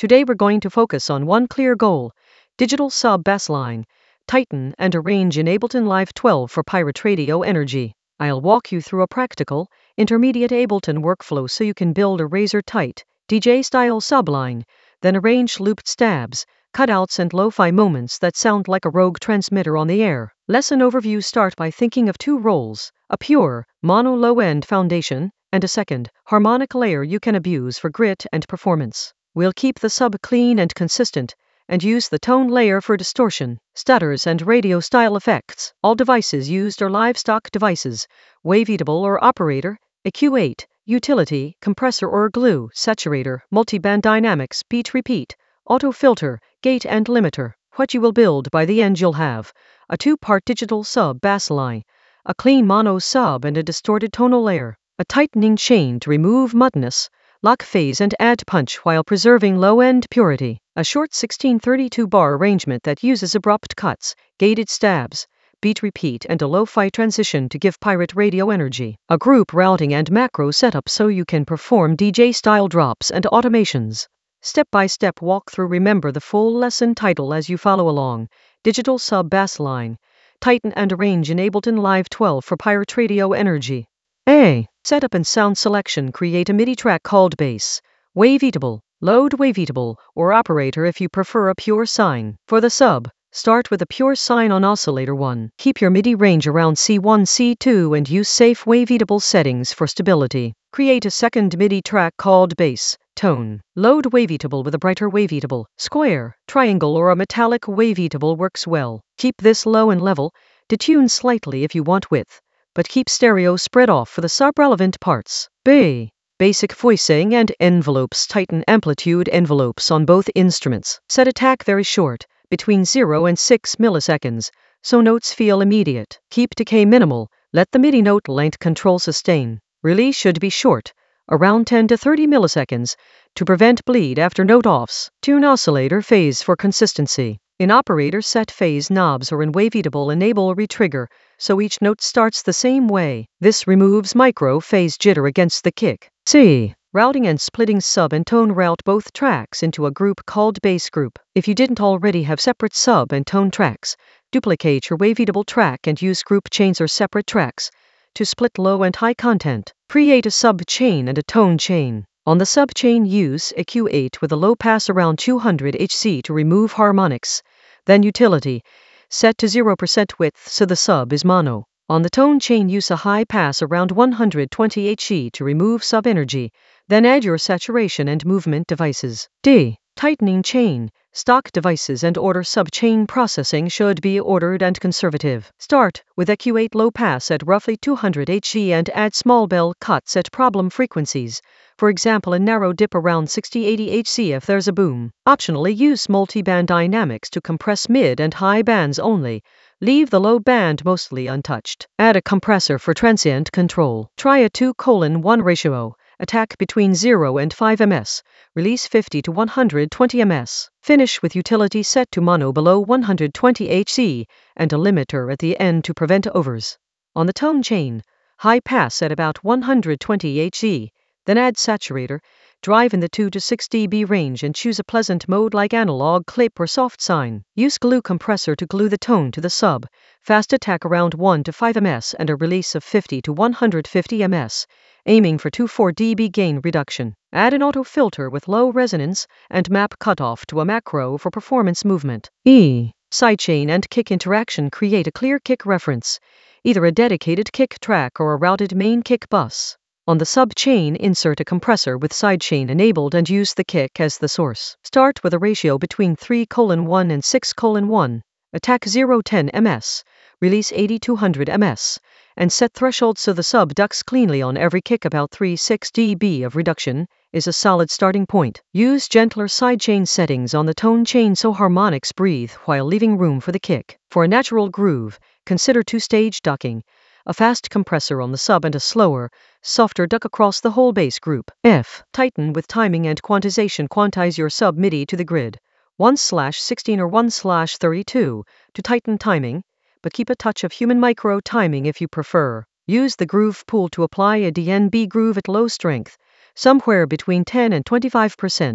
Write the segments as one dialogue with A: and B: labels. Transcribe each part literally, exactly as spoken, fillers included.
A: Today we're going to focus on one clear goal: digital sub bassline, Titan and arrange in Ableton Live twelve for Pirate Radio Energy. I'll walk you through a practical, intermediate Ableton workflow so you can build a razor-tight, D J-style subline, then arrange looped stabs, cutouts and lo-fi moments that sound like a rogue transmitter on the air. Lesson overview: start by thinking of two roles, a pure, mono low-end foundation, and a second, harmonic layer you can abuse for grit and performance. We'll keep the sub clean and consistent, and use the tone layer for distortion, stutters and radio-style effects. All devices used are livestock devices: waveatable or operator, E Q eight, utility, compressor or glue, saturator, multiband dynamics, beat repeat, auto filter, gate and limiter. What you will build by the end: you'll have a two-part digital sub bassline, a clean mono sub and a distorted tonal layer, a tightening chain to remove muddiness, lock phase and add punch while preserving low-end purity, a short sixteen thirty-two bar arrangement that uses abrupt cuts, gated stabs, beat repeat and a lo-fi transition to give Pirate Radio energy, a group routing and macro setup so you can perform D J-style drops and automations. Step-by-step walkthrough. Remember the full lesson title as you follow along: Digital Sub Bassline, Titan and arrange in Ableton Live twelve for Pirate Radio Energy. A. Setup and sound selection. Create a MIDI track called bass, waveatable, load waveatable, or operator if you prefer a pure sine. For the sub, start with a pure sine on oscillator one. Keep your MIDI range around C one C two and use safe waveatable settings for stability. Create a second MIDI track called bass, tone, load waveatable with a brighter waveatable, square, triangle or a metallic waveatable works well. Keep this low and level, detune slightly if you want width, but keep stereo spread off for the sub-relevant parts. B. Basic voicing and envelopes. Tighten amplitude envelopes on both instruments. Set attack very short, between zero and six milliseconds, so notes feel immediate. Keep decay minimal, let the MIDI note length control sustain. Release should be short, around ten to thirty milliseconds, to prevent bleed after note offs. Tune oscillator phase for consistency. In operator, set phase knobs or in waveatable enable retrigger, so each note starts the same way. This removes micro phase jitter against the kick. C. Routing and splitting. Sub and tone. Route both tracks into a group called bass group. If you didn't already have separate sub and tone tracks, duplicate your waveatable track and use group chains or separate tracks to split low and high content. Create a sub chain and a tone chain. On the sub chain, use E Q eight with a low pass around two hundred hertz to remove harmonics, then utility, set to zero percent width so the sub is mono. On the tone chain, use a high pass around one hundred twenty hertz to remove sub energy, then add your saturation and movement devices. D. Tightening chain. Stock devices and order sub-chain processing should be ordered and conservative. Start with E Q eight low pass at roughly two hundred hertz and add small bell cuts at problem frequencies, for example a narrow dip around sixty to eighty hertz if there's a boom. Optionally, use multiband dynamics to compress mid and high bands only. Leave the low band mostly untouched. Add a compressor for transient control. Try a two to one ratio. Attack between zero and five millimeters, release fifty to one hundred twenty millimeters. Finish with utility set to mono below one hundred twenty hertz and a limiter at the end to prevent overs. On the tone chain, high pass at about one hundred twenty hertz, then add saturator, drive in the two to six decibel range and choose a pleasant mode like analog, clip or soft sine. Use glue compressor to glue the tone to the sub, fast attack around one to five millimeters and a release of fifty to one hundred fifty millimeters. Aiming for two to four decibel gain reduction. Add an auto filter with low resonance and map cutoff to a macro for performance movement. E. Sidechain and kick interaction. Create a clear kick reference, either a dedicated kick track or a routed main kick bus. On the sub-chain, insert a compressor with sidechain enabled and use the kick as the source. Start with a ratio between three to one and six to one. Attack zero to ten millimeters, release eighty to one hundred millimeters. And set threshold so the sub ducks cleanly on every kick. About three to six decibel of reduction is a solid starting point. Use gentler sidechain settings on the tone chain so harmonics breathe while leaving room for the kick. For a natural groove, consider two-stage ducking, a fast compressor on the sub and a slower, softer duck across the whole bass group. F. Tighten with timing and quantization. Quantize your sub MIDI to the grid, one slash sixteen or one slash thirty-two, to tighten timing, but keep a touch of human micro timing if you prefer. Use the groove pool to apply a D N B groove at low strength, somewhere between ten and twenty-five percent.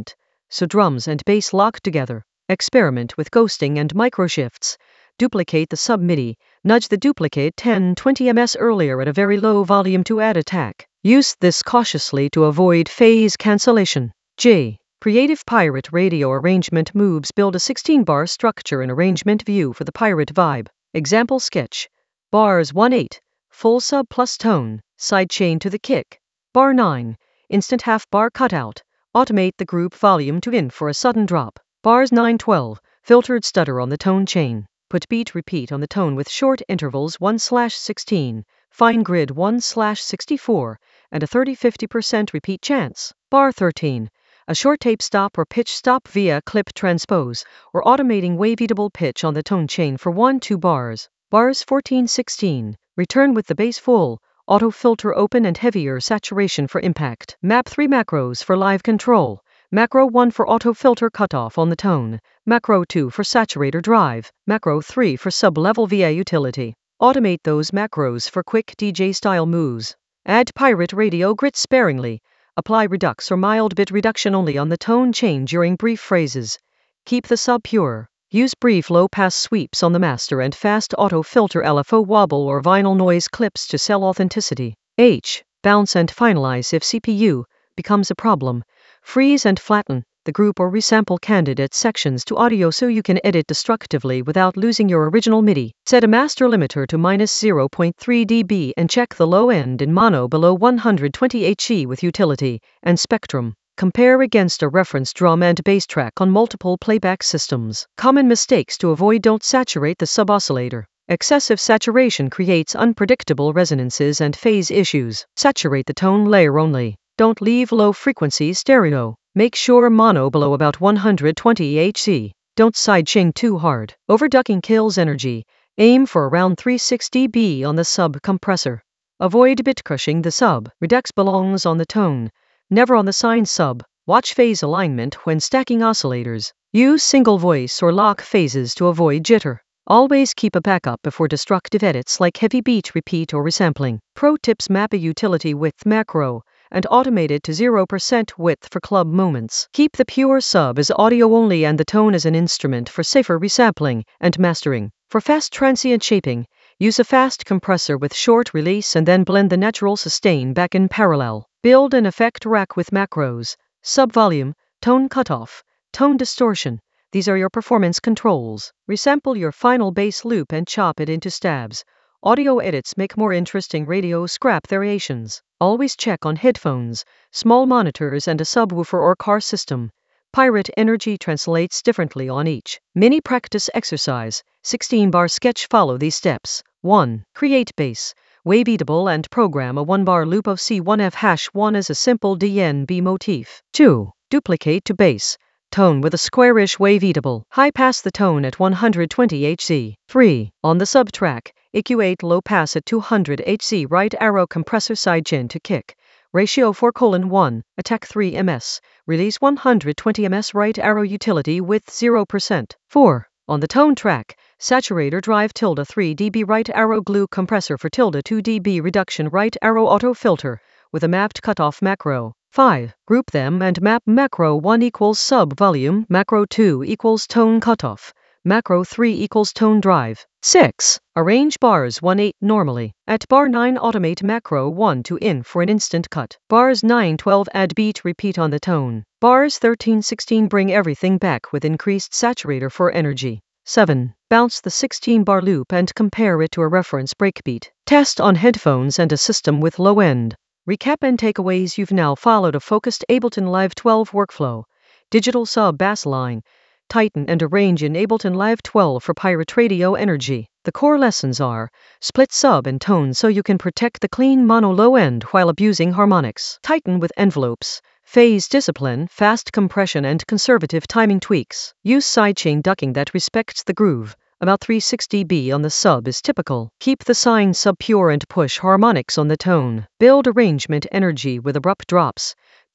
A: so drums and bass lock together. Experiment with ghosting and microshifts. Duplicate the sub-MIDI, nudge the duplicate ten to twenty meters earlier at a very low volume to add attack. Use this cautiously to avoid phase cancellation. J. Creative Pirate Radio Arrangement Moves. Build a sixteen bar structure in arrangement view for the pirate vibe. Example sketch. Bars one eight, full sub plus tone, sidechain to the kick. Bar nine, instant half bar cutout, automate the group volume to in for a sudden drop. Bars nine twelve, filtered stutter on the tone chain. Put beat repeat on the tone with short intervals one slash sixteen, fine grid one slash sixty-four, and a thirty to fifty percent repeat chance. Bar thirteen, a short tape stop or pitch stop via clip transpose, or automating waveable pitch on the tone chain for one to two bars. Bars fourteen sixteen, return with the bass full, auto filter open and heavier saturation for impact. Map three macros for live control. Macro one for auto filter cutoff on the tone. Macro two for saturator drive. Macro three for sub-level via utility. Automate those macros for quick D J style moves. Add pirate radio grit sparingly. Apply redux or mild bit reduction only on the tone chain during brief phrases. Keep the sub pure. Use brief low-pass sweeps on the master and fast auto-filter L F O wobble or vinyl noise clips to sell authenticity. H. Bounce and finalize if C P U becomes a problem. Freeze and flatten the group or resample candidate sections to audio so you can edit destructively without losing your original MIDI. Set a master limiter to minus zero point three decibels and check the low end in mono below one hundred twenty hertz with utility and spectrum. Compare against a reference drum and bass track on multiple playback systems. Common mistakes to avoid: don't saturate the sub-oscillator. Excessive saturation creates unpredictable resonances and phase issues. Saturate the tone layer only. Don't leave low-frequency stereo. Make sure mono below about one hundred twenty hertz. Don't sidechain too hard. Overducking kills energy. Aim for around three hundred sixty decibels on the sub-compressor. Avoid bit crushing the sub. Redux belongs on the tone, never on the sine sub. Watch phase alignment when stacking oscillators. Use single voice or lock phases to avoid jitter. Always keep a backup before destructive edits like heavy beat repeat or resampling. Pro tips: map a utility width macro and automate it to zero percent width for club moments. Keep the pure sub as audio only and the tone as an instrument for safer resampling and mastering. For fast transient shaping, use a fast compressor with short release and then blend the natural sustain back in parallel. Build an effect rack with macros, sub volume, tone cutoff, tone distortion. These are your performance controls. Resample your final bass loop and chop it into stabs. Audio edits make more interesting radio scrap variations. Always check on headphones, small monitors and a subwoofer or car system. Pirate energy translates differently on each. Mini practice exercise. sixteen bar sketch. Follow these steps. one. Create bass, waveable and program a one bar loop of C one F hash one as a simple D N B motif. two. Duplicate to bass. Tone with a squarish waveable. High pass the tone at one hundred twenty hertz. three. On the sub track, E Q eight low pass at two hundred hertz. Right arrow compressor sidechain to kick. Ratio four colon one. Attack three meters. Release one hundred twenty meters. Right arrow utility with zero percent. four. On the tone track, saturator drive tilde three decibels. Right arrow glue compressor for tilde two decibels. Reduction. Right arrow auto filter with a mapped cutoff macro. five. Group them and map. Macro one equals sub volume, macro two equals tone cutoff, macro three equals tone drive. six. Arrange bars one eight normally. At bar nine, automate macro one to in for an instant cut. Bars nine twelve, add beat repeat on the tone. Bars thirteen sixteen, bring everything back with increased saturator for energy. seven. Bounce the sixteen bar loop and compare it to a reference breakbeat. Test on headphones and a system with low end. Recap and takeaways. You've now followed a focused Ableton Live twelve workflow. Digital sub bass line. Tighten and arrange in Ableton Live twelve for Pirate Radio Energy. The core lessons are: split sub and tone so you can protect the clean mono low end while abusing harmonics. Tighten with envelopes, phase discipline, fast compression and conservative timing tweaks. Use sidechain ducking that respects the groove. About three hundred sixty decibels on the sub is typical. Keep the sine sub pure and push harmonics on the tone. Build arrangement energy with abrupt drops.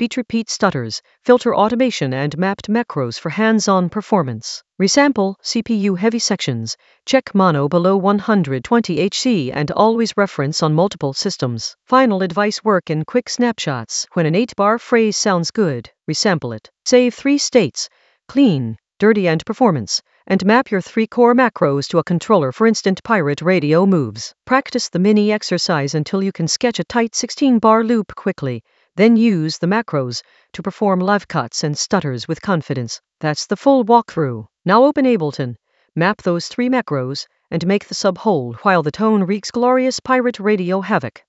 A: beat repeat stutters, filter automation and mapped macros for hands-on performance. Resample C P U heavy sections, check mono below one hundred twenty hertz and always reference on multiple systems. Final advice: work in quick snapshots. When an eight bar phrase sounds good, resample it. Save three states: clean, dirty and performance, and map your three core macros to a controller for instant pirate radio moves. Practice the mini exercise until you can sketch a tight sixteen bar loop quickly, then use the macros to perform live cuts and stutters with confidence. That's the full walkthrough. Now open Ableton, map those three macros, and make the sub whole while the tone wreaks glorious pirate radio havoc.